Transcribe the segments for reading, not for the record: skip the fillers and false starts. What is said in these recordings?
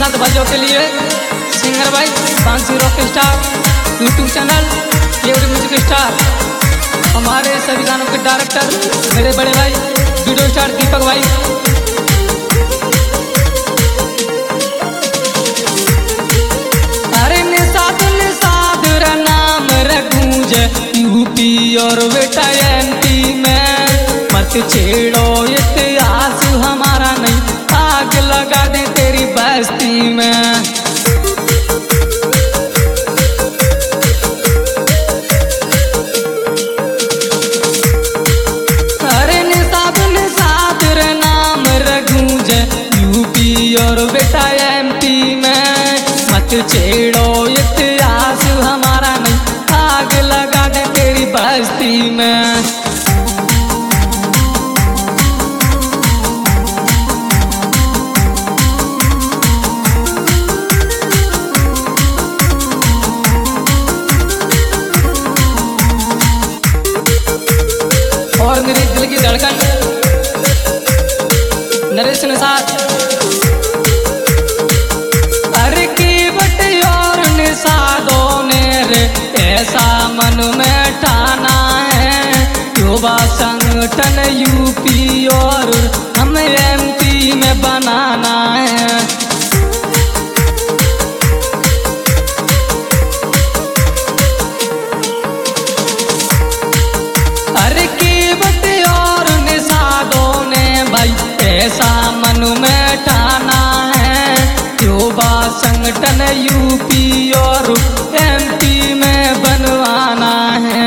साथ भाइयों के लिए सिंगर भाई Bansuri rock star YouTube channel केवल म्यूजिक स्टार, हमारे सभी गानों के डायरेक्टर मेरे बड़े भाई वीडियो स्टार दीपक भाई। अरे निषाद निषाद रा नाम रगूंज यूपी और बेटा एमपी में, मत छेड़ो इतिहास हमारा नहीं, आग लगा दे तेरी बस्ती में। अरे निषाद निषाद रे नाम रगूंज यूपी और बेटा एमपी में, मत छेड़ो इतिहास हमारा नहीं, आग लगा दे तेरी बस्ती में। और मेरे दिल की धड़कन नरेश निषाद। अरे की बटे और निषादों ने रे ऐसा मन में ठाना है, युवा संगठन यूपी और हम एमपी में बनाना है। अरे की बटे और निषादों ने भाई ऐसा मन में ठाना है, युवा संगठन यूपी और एमपी में बनवाना है।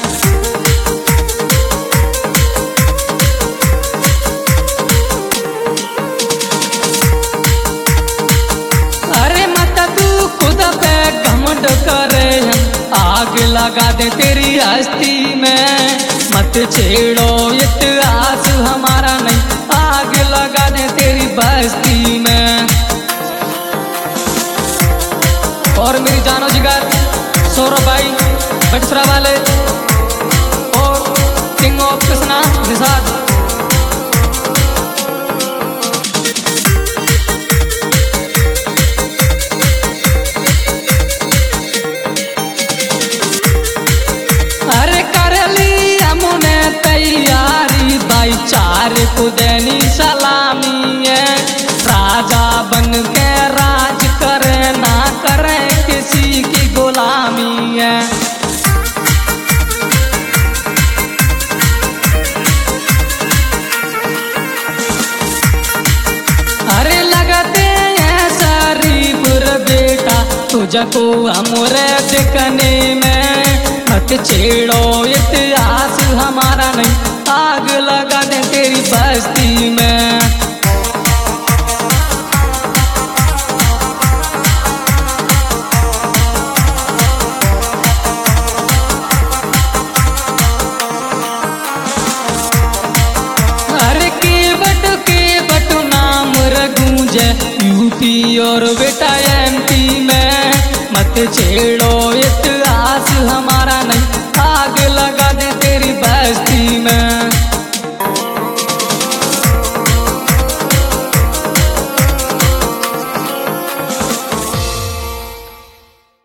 अरे मत तू खुद पे घमंड करे, आग लगा दे तेरी हस्ती में, मत छेड़ो इतिहास हमारा नहीं, आग लगा दे तेरी बस्ती में। और मेरी जानो जिगर सौरभ भाई बटसरा वाले और किंग ऑफ कृष्णा निषाद। अरे कर ली हमने तैयारी भाईचारे को देनी सलामी है, राजा बन के राज करे ना करे किसी की गुलामी है। अरे लगते हैं शरीफ बेटा तुझको हमरे दिखने में, मत छेड़ो इतिहास हमारा नहीं, आग लगा दे तेरी बस्ती में। अरे के बट नाम रगूंज यूपी और बेटा एमपी में, मत छेड़ो इतिहास हमारा नहीं,